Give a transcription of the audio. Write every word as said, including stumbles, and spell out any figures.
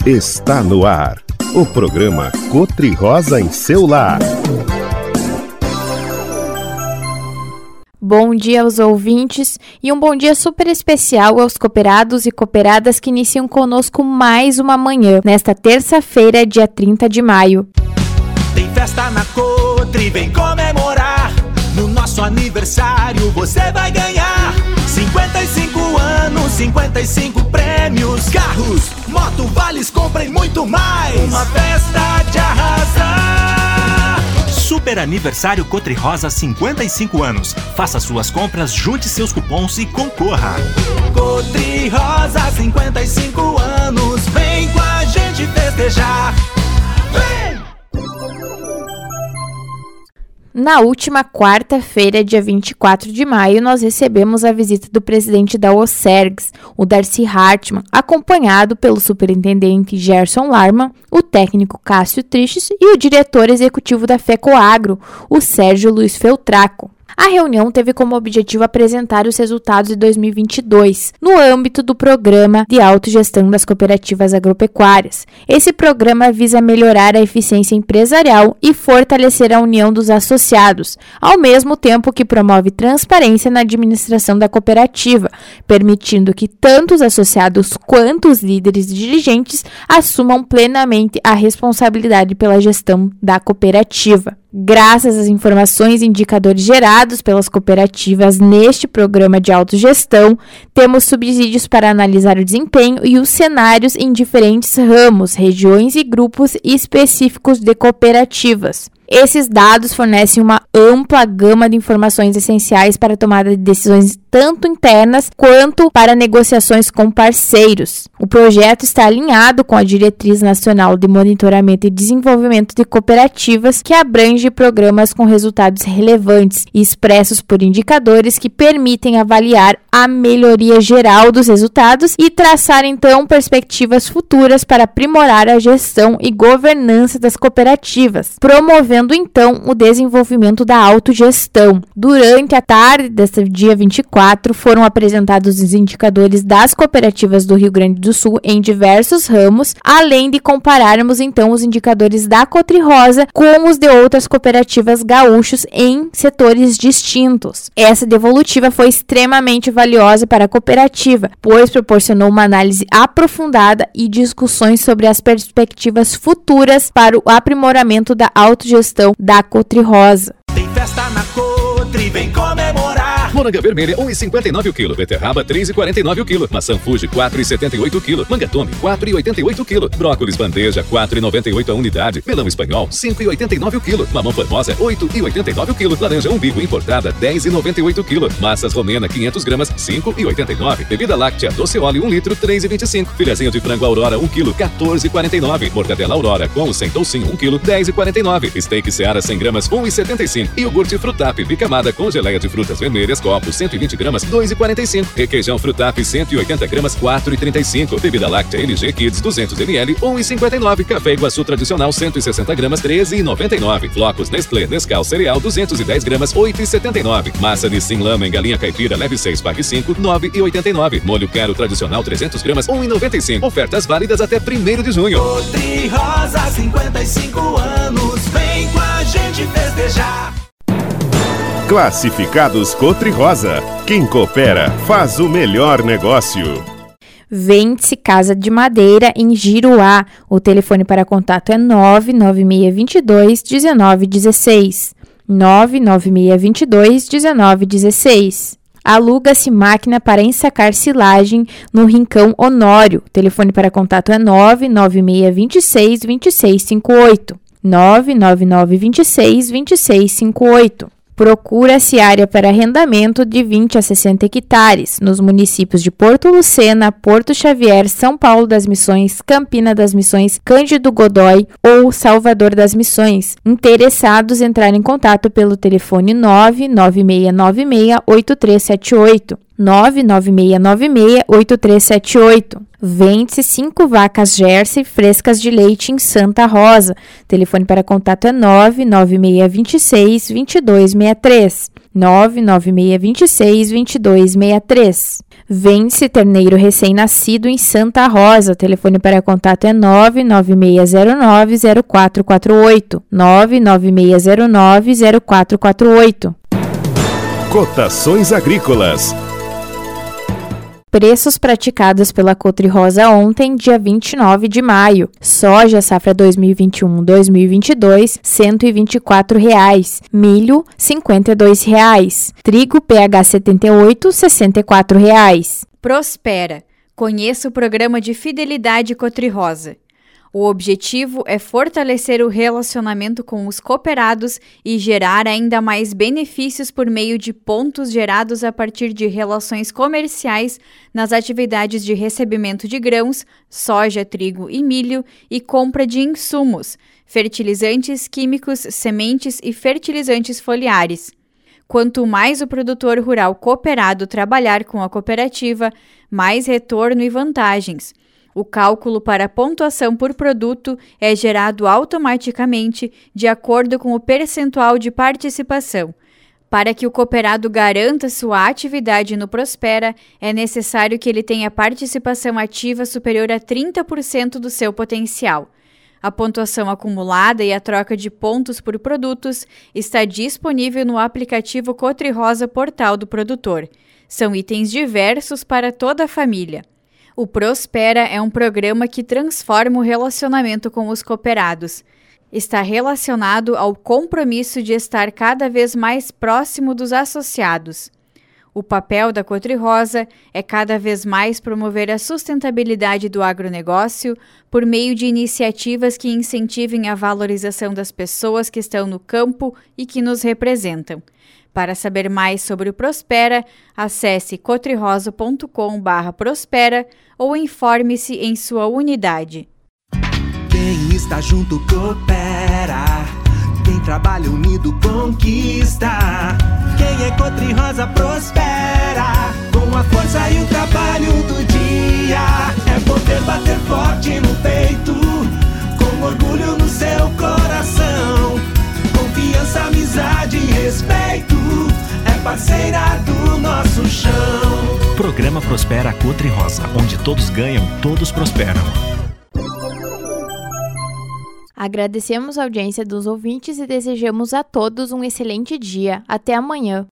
Está no ar, o programa Cotri-Rosa em seu lar. Bom dia aos ouvintes e um bom dia super especial aos cooperados e cooperadas que iniciam conosco mais uma manhã, nesta terça-feira, dia trinta de maio. Tem festa na Cotri, vem comemorar. No nosso aniversário você vai ganhar cinquenta e cinco anos, cinquenta e cinco prêmios, carros, moto, vales, compra e muito mais. Uma festa de arrasar. Super Aniversário Cotri-Rosa, cinquenta e cinco anos. Faça suas compras, junte seus cupons e concorra. Cotri-Rosa, cinquenta e cinco anos. Vem com a gente festejar. Vem! Na última quarta-feira, dia vinte e quatro de maio, nós recebemos a visita do presidente da OCERGS, o Darcy Hartmann, acompanhado pelo superintendente Gerson Larman, o técnico Cássio Triches e o diretor executivo da FECOAGRO, o Sérgio Luiz Feltraco. A reunião teve como objetivo apresentar os resultados de dois mil e vinte e dois, no âmbito do Programa de Autogestão das Cooperativas Agropecuárias. Esse programa visa melhorar a eficiência empresarial e fortalecer a união dos associados, ao mesmo tempo que promove transparência na administração da cooperativa, permitindo que tanto os associados quanto os líderes e dirigentes assumam plenamente a responsabilidade pela gestão da cooperativa. Graças às informações e indicadores gerados pelas cooperativas neste programa de autogestão, temos subsídios para analisar o desempenho e os cenários em diferentes ramos, regiões e grupos específicos de cooperativas. Esses dados fornecem uma ampla gama de informações essenciais para a tomada de decisões tanto internas quanto para negociações com parceiros. O projeto está alinhado com a Diretriz Nacional de Monitoramento e Desenvolvimento de Cooperativas, que abrange programas com resultados relevantes e expressos por indicadores que permitem avaliar a melhoria geral dos resultados e traçar, então, perspectivas futuras para aprimorar a gestão e governança das cooperativas, promovendo então o desenvolvimento da autogestão. Durante a tarde deste dia vinte e quatro, foram apresentados os indicadores das cooperativas do Rio Grande do Sul em diversos ramos, além de compararmos então os indicadores da Cotri-Rosa com os de outras cooperativas gaúchos em setores distintos. Essa devolutiva foi extremamente valiosa para a cooperativa, pois proporcionou uma análise aprofundada e discussões sobre as perspectivas futuras para o aprimoramento da autogestão da Cotri-Rosa. Tem festa na Cotri, vem comemorar. Moranga vermelha, um real e cinquenta e nove o quilo. Beterraba, três reais e quarenta e nove o quilo. Maçã Fuji, quatro reais e setenta e oito o quilo. Manga Tome, quatro reais e oitenta e oito o quilo. Brócolis bandeja, quatro reais e noventa e oito a unidade. Melão espanhol, cinco reais e oitenta e nove o quilo. Mamão formosa, oito reais e oitenta e nove o quilo. Laranja umbigo importada, dez reais e noventa e oito o quilo. Massas romena, quinhentas gramas, cinco reais e oitenta e nove. Bebida láctea, doce óleo, um litro, três reais e vinte e cinco. Filhazinho de frango Aurora, um quilo, quatorze reais e quarenta e nove. Mortadela Aurora, com o sem toucinho, um quilo, dez reais e quarenta e nove. Steak Seara, cem gramas, um real e setenta e cinco. Iogurte Frutap, bicamada com geleia de frutas vermelhas, copo, cento e vinte gramas, dois reais e quarenta e cinco. Requeijão Frutap, cento e oitenta gramas, quatro reais e trinta e cinco. Bebida láctea L G Kids, duzentos mililitros, um real e cinquenta e nove. Café Iguaçu tradicional, cento e sessenta gramas, treze reais e noventa e nove. Flocos Nestlé Nescau cereal, duzentos e dez gramas, oito reais e setenta e nove. Massa Nissin Lama em galinha caipira, leve seis, pague cinco, nove reais e oitenta e nove. Molho Quero tradicional, trezentas gramas, um real e noventa e cinco. Ofertas válidas até primeiro de junho. Cotri-Rosa, cinquenta e cinco anos. Vem com a gente festejar. Classificados Cotri-Rosa. Quem coopera faz o melhor negócio. Vende-se casa de madeira em Giruá. O telefone para contato é nove nove seis dois dois, um nove um seis. nove nove seis dois dois, um nove um seis. Aluga-se máquina para ensacar silagem no Rincão Honório. O telefone para contato é nove nove seis dois seis, dois seis cinco oito. nove nove nove dois seis, dois seis cinco oito. Procura-se área para arrendamento de vinte a sessenta hectares, nos municípios de Porto Lucena, Porto Xavier, São Paulo das Missões, Campina das Missões, Cândido Godói ou Salvador das Missões. Interessados entrarem em contato pelo telefone nove nove seis nove seis, oito três sete oito. nove nove seis nove seis, oito três sete oito. Vende-se cinco vacas Jersey frescas de leite em Santa Rosa. Telefone para contato é nove nove seis dois seis, dois dois seis três. nove nove seis dois seis, dois dois seis três. Vende-se terneiro recém-nascido em Santa Rosa. O telefone para contato é nove nove seis zero nove zero quatro quatro oito. nove nove seis zero nove zero quatro quatro oito. Cotações agrícolas. Preços praticados pela Cotri-Rosa ontem, dia vinte e nove de maio. Soja, safra dois mil e vinte e um a dois mil e vinte e dois, cento e vinte e quatro reais. Milho, cinquenta e dois reais. Trigo, P H setenta e oito, sessenta e quatro reais. Prospera. Conheça o programa de fidelidade Cotri-Rosa. O objetivo é fortalecer o relacionamento com os cooperados e gerar ainda mais benefícios por meio de pontos gerados a partir de relações comerciais nas atividades de recebimento de grãos, soja, trigo e milho e compra de insumos, fertilizantes químicos, sementes e fertilizantes foliares. Quanto mais o produtor rural cooperado trabalhar com a cooperativa, mais retorno e vantagens. O cálculo para a pontuação por produto é gerado automaticamente de acordo com o percentual de participação. Para que o cooperado garanta sua atividade no Prospera, é necessário que ele tenha participação ativa superior a trinta por cento do seu potencial. A pontuação acumulada e a troca de pontos por produtos está disponível no aplicativo Cotri-Rosa Portal do Produtor. São itens diversos para toda a família. O Prospera é um programa que transforma o relacionamento com os cooperados. Está relacionado ao compromisso de estar cada vez mais próximo dos associados. O papel da Cotri-Rosa é cada vez mais promover a sustentabilidade do agronegócio por meio de iniciativas que incentivem a valorização das pessoas que estão no campo e que nos representam. Para saber mais sobre o Prospera, acesse cotrirosa ponto com barra prospera ou informe-se em sua unidade. Quem está junto coopera, quem trabalha unido conquista. Quem é Cotri-Rosa prospera, com a força e o trabalho do dia. É poder bater forte no peito, com orgulho no seu coração. Confiança, amizade e respeito, é parceira do nosso chão. Programa Prospera Cotri-Rosa, onde todos ganham, todos prosperam. Agradecemos a audiência dos ouvintes e desejamos a todos um excelente dia. Até amanhã.